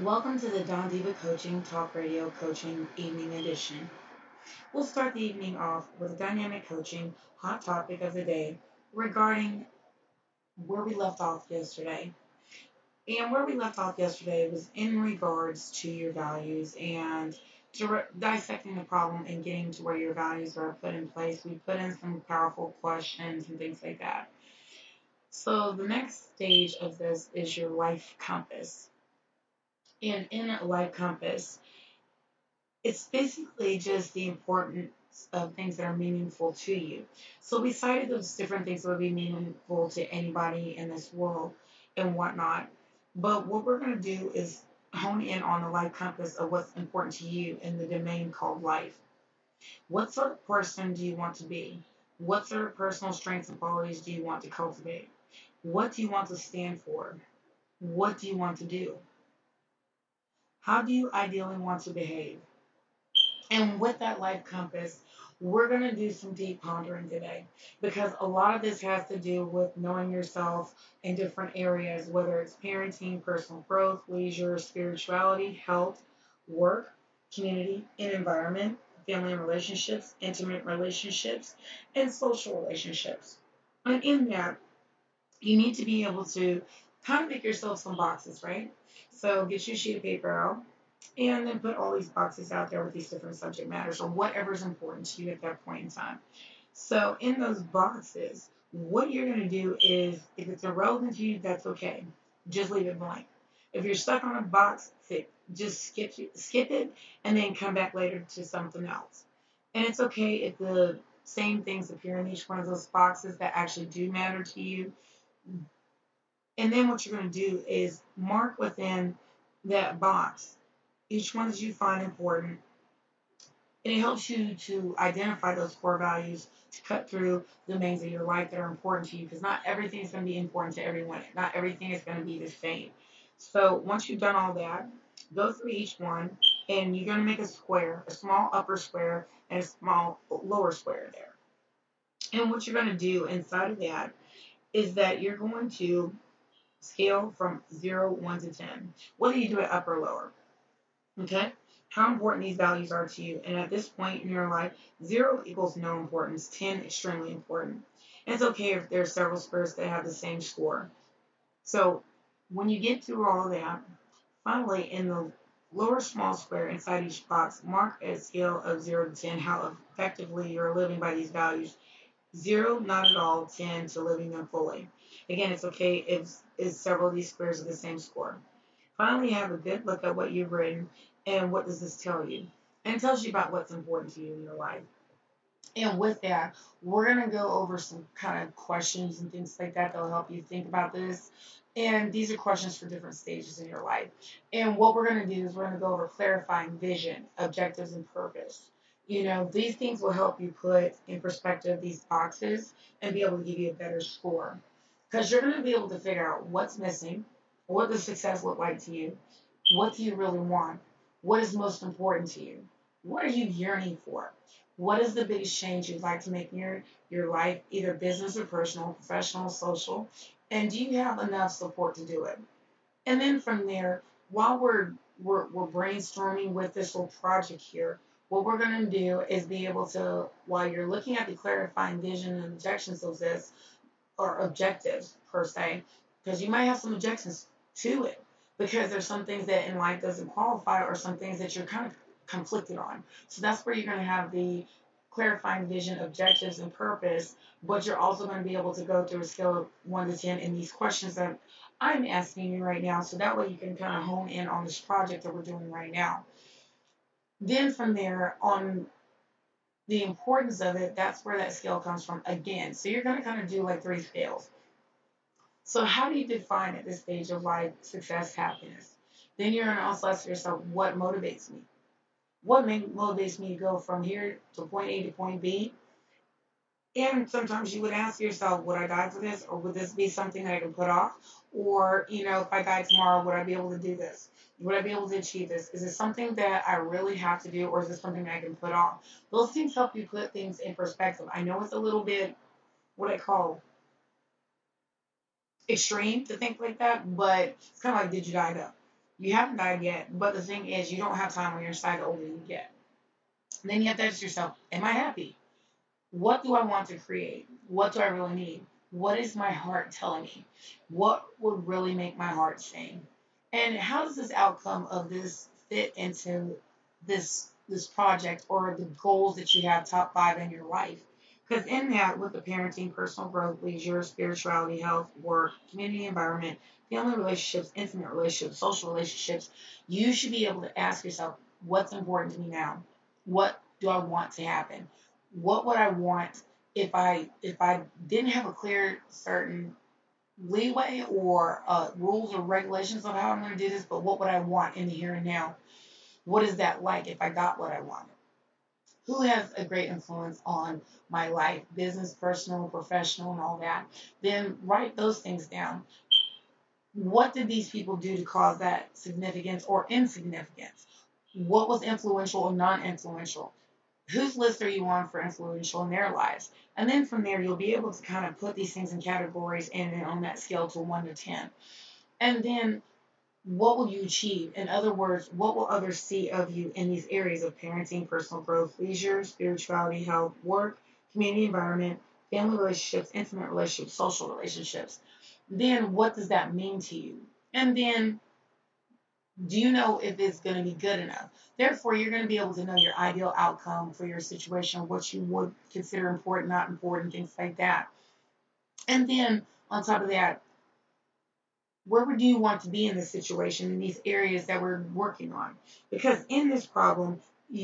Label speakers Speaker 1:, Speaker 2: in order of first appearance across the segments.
Speaker 1: Welcome to the Don Diva Coaching Talk Radio Coaching Evening Edition. We'll start the evening off with a dynamic coaching hot topic of the day regarding where we left off yesterday. And where we left off yesterday was in regards to your values and dissecting the problem and getting to where your values are put in place. We put in some powerful questions and things like that. So the next stage of this is your life compass. And in a life compass, it's basically just the importance of things that are meaningful to you. So we cited those different things that would be meaningful to anybody in this world and whatnot. But what we're going to do is hone in on the life compass of what's important to you in the domain called life. What sort of person do you want to be? What sort of personal strengths and qualities do you want to cultivate? What do you want to stand for? What do you want to do? How do you ideally want to behave? And with that life compass, we're going to do some deep pondering today because a lot of this has to do with knowing yourself in different areas, whether it's parenting, personal growth, leisure, spirituality, health, work, community, and environment, family and relationships, intimate relationships, and social relationships. And in that, you need to be able to kind of make yourself some boxes, right? So get your sheet of paper out and then put all these boxes out there with these different subject matters or whatever's important to you at that point in time. So in those boxes, what you're going to do is if it's irrelevant to you, that's okay. Just leave it blank. If you're stuck on a box, just skip it and then come back later to something else. And it's okay if the same things appear in each one of those boxes that actually do matter to you. And then what you're going to do is mark within that box each one that you find important. And it helps you to identify those core values to cut through the domains of your life that are important to you because not everything is going to be important to everyone. Not everything is going to be the same. So once you've done all that, go through each one and you're going to make a square, a small upper square and a small lower square there. And what you're going to do inside of that is that you're going to scale from 0, 1 to 10, whether you do it up or lower. Okay? How important these values are to you. And at this point in your life, 0 equals no importance, 10 extremely important. And it's okay if there are several squares that have the same score. So when you get through all that, finally in the lower small square inside each box, mark a scale of 0 to 10 how effectively you're living by these values. 0, not at all, 10 to living them fully. Again, it's okay if several of these squares are the same score. Finally, have a good look at what you've written and what does this tell you. And it tells you about what's important to you in your life. And with that, we're going to go over some kind of questions and things like that that will help you think about this. And these are questions for different stages in your life. And what we're going to do is we're going to go over clarifying vision, objectives, and purpose. These things will help you put in perspective these boxes and be able to give you a better score. Because you're going to be able to figure out what's missing, what does success look like to you, what do you really want, what is most important to you, what are you yearning for, what is the biggest change you'd like to make in your life, either business or personal, professional, social, and do you have enough support to do it? And then from there, while we're brainstorming with this little project here, what we're going to do is be able to, while you're looking at the clarifying vision and objections of this, or objectives per se, because you might have some objections to it because there's some things that in life doesn't qualify or some things that you're kind of conflicted on. So that's where you're going to have the clarifying vision, objectives, and purpose, but you're also going to be able to go through a scale of 1 to 10 in these questions that I'm asking you right now, so that way you can kind of hone in on this project that we're doing right now. Then from there, on the importance of it, that's where that scale comes from again. So you're going to kind of do like 3 scales. So how do you define at this stage of life success, happiness? Then you're going to also ask yourself, what motivates me? What motivates me to go from here to point A to point B? And sometimes you would ask yourself, would I die for this? Or would this be something that I can put off? Or, if I die tomorrow, would I be able to do this? Would I be able to achieve this? Is it something that I really have to do? Or is it something that I can put off? Those things help you put things in perspective. I know it's a little bit, what I call extreme to think like that, but it's kind of like, did you die though? You haven't died yet, but the thing is, you don't have time on your side the older you get. And then you have to ask yourself, am I happy? What do I want to create? What do I really need? What is my heart telling me? What would really make my heart sing? And how does this outcome of this fit into this project or the goals that you have top five in your life? Because in that, with the parenting, personal growth, leisure, spirituality, health, work, community environment, family relationships, intimate relationships, social relationships, you should be able to ask yourself, what's important to me now? What do I want to happen? What would I want if I didn't have a clear certain leeway or rules or regulations on how I'm going to do this, but what would I want in the here and now? What is that like if I got what I wanted? Who has a great influence on my life, business, personal, professional, and all that? Then write those things down. What did these people do to cause that significance or insignificance? What was influential or non influential? Whose list are you on for influential in their lives? And then from there, you'll be able to kind of put these things in categories and on that scale to 1 to 10. And then what will you achieve? In other words, what will others see of you in these areas of parenting, personal growth, leisure, spirituality, health, work, community environment, family relationships, intimate relationships, social relationships? Then what does that mean to you? And then do you know if it's going to be good enough? Therefore, you're going to be able to know your ideal outcome for your situation, what you would consider important, not important, things like that. And then on top of that, where would you want to be in this situation in these areas that we're working on? Because in this problem,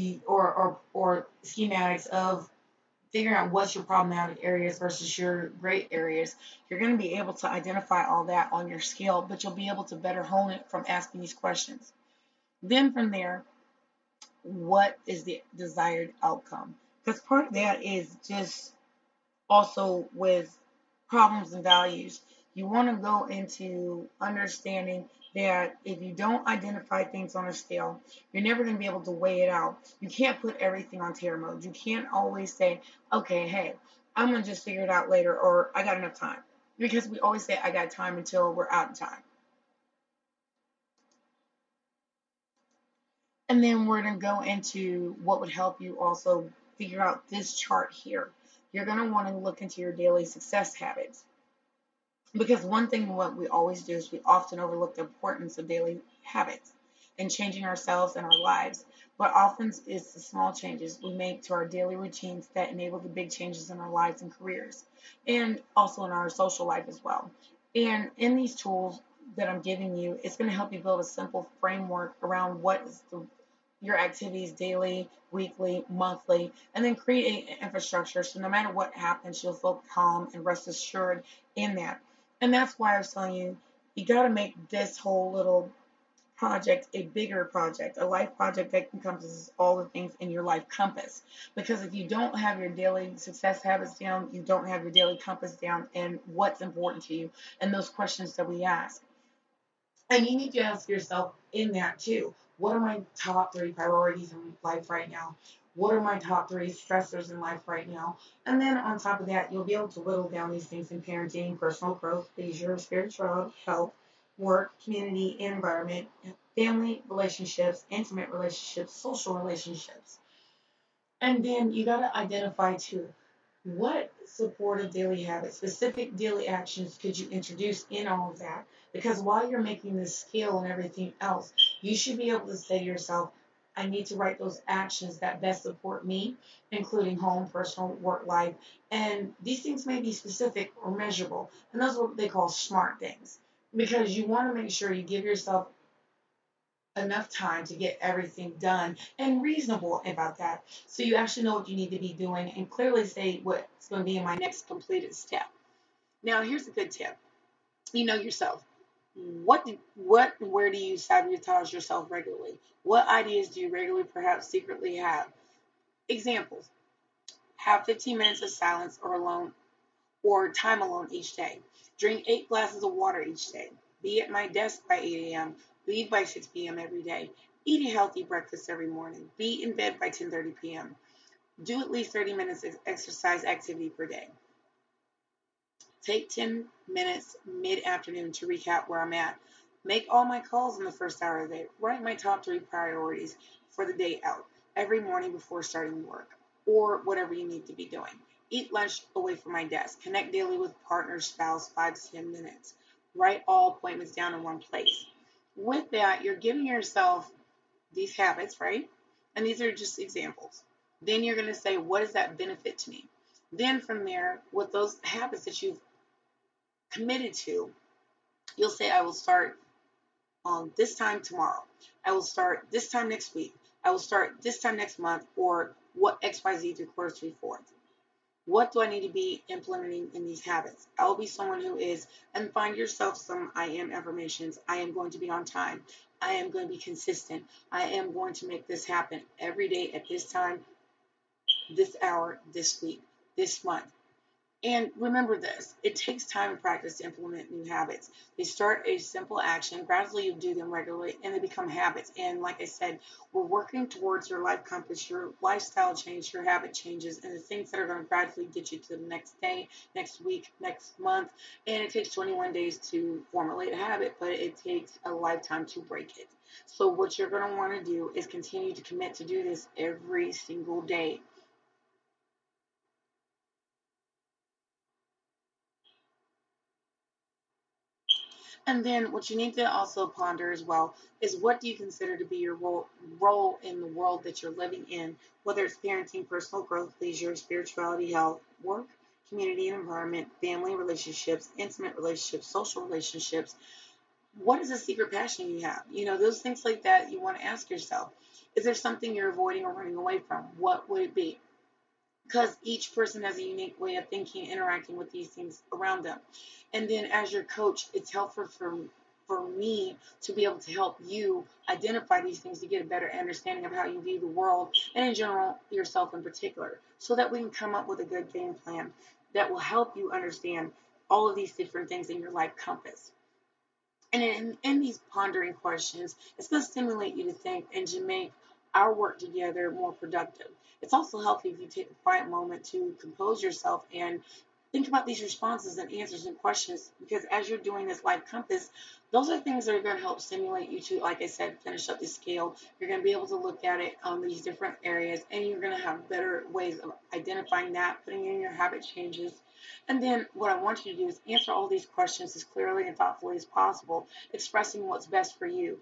Speaker 1: or schematics of figuring out what's your problematic areas versus your great areas, you're going to be able to identify all that on your scale, but you'll be able to better hone it from asking these questions. Then from there, what is the desired outcome? Because part of that is just also with problems and values. You want to go into understanding that if you don't identify things on a scale, you're never going to be able to weigh it out. You can't put everything on tear mode. You can't always say, okay, hey, I'm going to just figure it out later, or I got enough time. Because we always say, I got time until we're out of time. And then we're going to go into what would help you also figure out this chart here. You're going to want to look into your daily success habits. Because one thing what we always do is we often overlook the importance of daily habits and changing ourselves and our lives. But often it's the small changes we make to our daily routines that enable the big changes in our lives and careers, and also in our social life as well. And in these tools that I'm giving you, it's going to help you build a simple framework around what is your activities daily, weekly, monthly, and then create an infrastructure so no matter what happens, you'll feel calm and rest assured in that. And that's why I was telling you, you got to make this whole little project a bigger project, a life project that encompasses all the things in your life compass. Because if you don't have your daily success habits down, you don't have your daily compass down and what's important to you and those questions that we ask. And you need to ask yourself in that too. What are my top three priorities in life right now? What are my top three stressors in life right now? And then on top of that, you'll be able to whittle down these things in parenting, personal growth, leisure, spirituality, health, work, community, environment, family relationships, intimate relationships, social relationships. And then you got to identify too, what supportive daily habits, specific daily actions could you introduce in all of that? Because while you're making this scale and everything else, you should be able to say to yourself, I need to write those actions that best support me, including home, personal, work life. And these things may be specific or measurable. And those are what they call SMART things. Because you want to make sure you give yourself enough time to get everything done and reasonable about that. So you actually know what you need to be doing and clearly say what's going to be in my next completed step. Now, here's a good tip. You know yourself. Where do you sabotage yourself regularly? What ideas do you regularly, perhaps secretly have? Examples: have 15 minutes of silence or alone or time alone each day. Drink 8 glasses of water each day. Be at my desk by 8 a.m. Leave by 6 p.m. every day. Eat a healthy breakfast every morning. Be in bed by 10:30 p.m. Do at least 30 minutes of exercise activity per day. Take 10 minutes mid-afternoon to recap where I'm at. Make all my calls in the first hour of the day. Write my top 3 priorities for the day out every morning before starting work or whatever you need to be doing. Eat lunch away from my desk. Connect daily with partner, spouse, 5 to 10 minutes. Write all appointments down in one place. With that, you're giving yourself these habits, right? And these are just examples. Then you're going to say, what does that benefit to me? Then from there, with those habits that you've committed to, you'll say, I will start this time tomorrow. I will start this time next week. I will start this time next month, or what XYZ through quarter three, fourth. What do I need to be implementing in these habits? I will be someone who is, and find yourself some I am affirmations. I am going to be on time. I am going to be consistent. I am going to make this happen every day at this time, this hour, this week, this month. And remember this, it takes time and practice to implement new habits. They start a simple action, gradually you do them regularly, and they become habits. And like I said, we're working towards your life compass, your lifestyle change, your habit changes, and the things that are going to gradually get you to the next day, next week, next month. And it takes 21 days to formulate a habit, but it takes a lifetime to break it. So what you're going to want to do is continue to commit to do this every single day. And then what you need to also ponder as well is what do you consider to be your role in the world that you're living in, whether it's parenting, personal growth, leisure, spirituality, health, work, community and environment, family relationships, intimate relationships, social relationships. What is a secret passion you have? Those things like that you want to ask yourself. Is there something you're avoiding or running away from? What would it be? Because each person has a unique way of thinking, interacting with these things around them. And then as your coach, it's helpful for me to be able to help you identify these things to get a better understanding of how you view the world and in general yourself in particular, so that we can come up with a good game plan that will help you understand all of these different things in your life compass. And in these pondering questions, it's going to stimulate you to think and to make our work together more productive. It's also helpful if you take a quiet moment to compose yourself and think about these responses and answers and questions, because as you're doing this life compass, those are things that are going to help stimulate you to, like I said, finish up the scale. You're going to be able to look at it on these different areas, and you're going to have better ways of identifying that, putting in your habit changes. And then what I want you to do is answer all these questions as clearly and thoughtfully as possible, expressing what's best for you.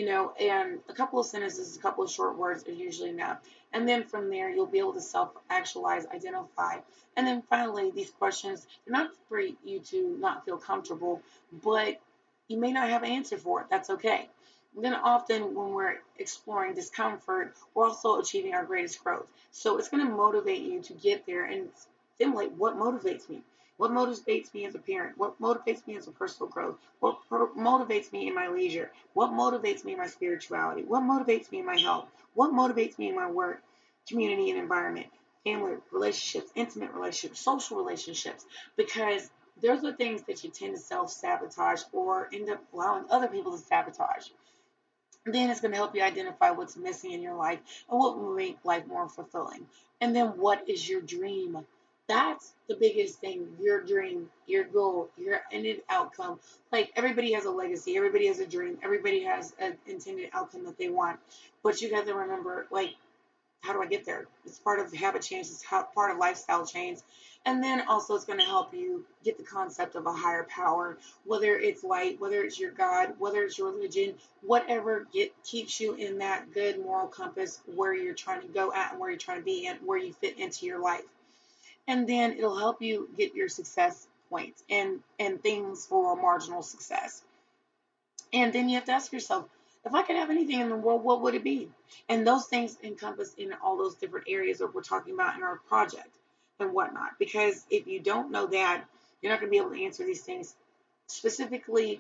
Speaker 1: And a couple of sentences, a couple of short words are usually enough. And then from there, you'll be able to self-actualize, identify. And then finally, these questions, they're not for you to not feel comfortable, but you may not have an answer for it. That's okay. Then often when we're exploring discomfort, we're also achieving our greatest growth. So it's going to motivate you to get there and stimulate what motivates me. What motivates me as a parent? What motivates me as a personal growth? What motivates me in my leisure? What motivates me in my spirituality? What motivates me in my health? What motivates me in my work, community, and environment? Family relationships, intimate relationships, social relationships, because those are things that you tend to self sabotage or end up allowing other people to sabotage. Then it's going to help you identify what's missing in your life and what will make life more fulfilling. And then what is your dream? That's the biggest thing. Your dream, your goal, your ended outcome. Like everybody has a legacy, everybody has a dream, everybody has an intended outcome that they want. But you got to remember, like, how do I get there? It's part of habit change. It's part of lifestyle change. And then also it's going to help you get the concept of a higher power, whether it's light, whether it's your God, whether it's your religion, whatever keeps you in that good moral compass where you're trying to go at and where you're trying to be and where you fit into your life. And then it'll help you get your success points and things for marginal success. And then you have to ask yourself, if I could have anything in the world, what would it be? And those things encompass in all those different areas that we're talking about in our project and whatnot. Because if you don't know that, you're not going to be able to answer these things specifically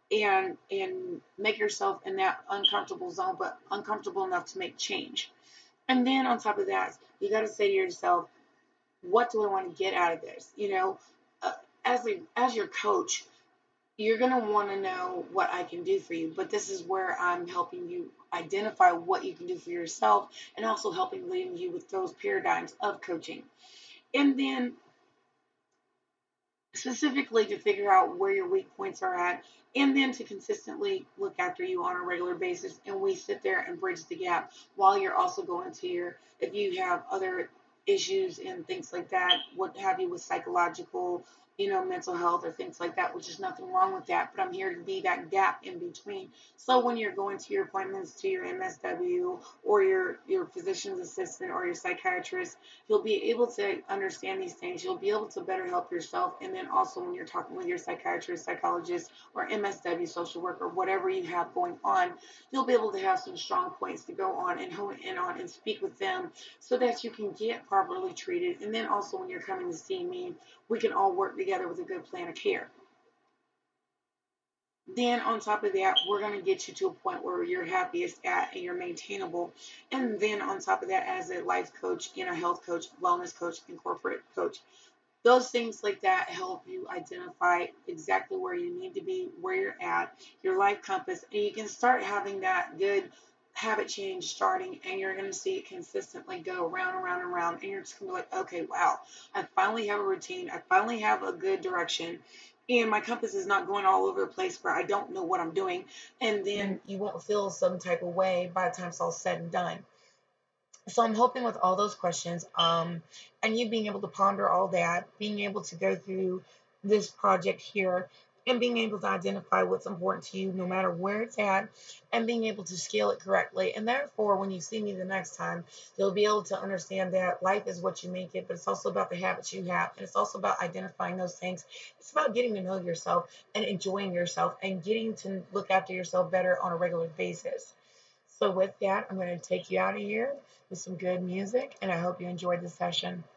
Speaker 1: and make yourself in that uncomfortable zone, but uncomfortable enough to make change. And then on top of that, you got to say to yourself, what do I want to get out of this? Uh, as your coach, you're going to want to know what I can do for you. But this is where I'm helping you identify what you can do for yourself and also helping leading you with those paradigms of coaching. And then specifically to figure out where your weak points are at, and then to consistently look after you on a regular basis. And we sit there and bridge the gap while you're also going to your, if you have other issues and things like that, what have you with psychological, mental health or things like that, which is nothing wrong with that. But I'm here to be that gap in between. So when you're going to your appointments to your MSW or your physician's assistant or your psychiatrist, you'll be able to understand these things. You'll be able to better help yourself. And then also when you're talking with your psychiatrist, psychologist, or MSW social worker, whatever you have going on, you'll be able to have some strong points to go on and hone in on and speak with them so that you can get properly treated. And then also when you're coming to see me, we can all work together with a good plan of care. Then on top of that, we're going to get you to a point where you're happiest at and you're maintainable. And then on top of that, as a life coach and a health coach, wellness coach, and corporate coach, those things like that help you identify exactly where you need to be, where you're at, your life compass, and you can start having that good habit change starting, and you're going to see it consistently go around and around and around, and you're just going to be like, okay, wow, I finally have a routine, I finally have a good direction, and my compass is not going all over the place where I don't know what I'm doing, and then you won't feel some type of way by the time it's all said and done. So I'm hoping with all those questions, and you being able to ponder all that, being able to go through this project here, and being able to identify what's important to you, no matter where it's at, and being able to scale it correctly. And therefore, when you see me the next time, you'll be able to understand that life is what you make it, but it's also about the habits you have, and it's also about identifying those things. It's about getting to know yourself and enjoying yourself and getting to look after yourself better on a regular basis. So with that, I'm going to take you out of here with some good music, and I hope you enjoyed the session.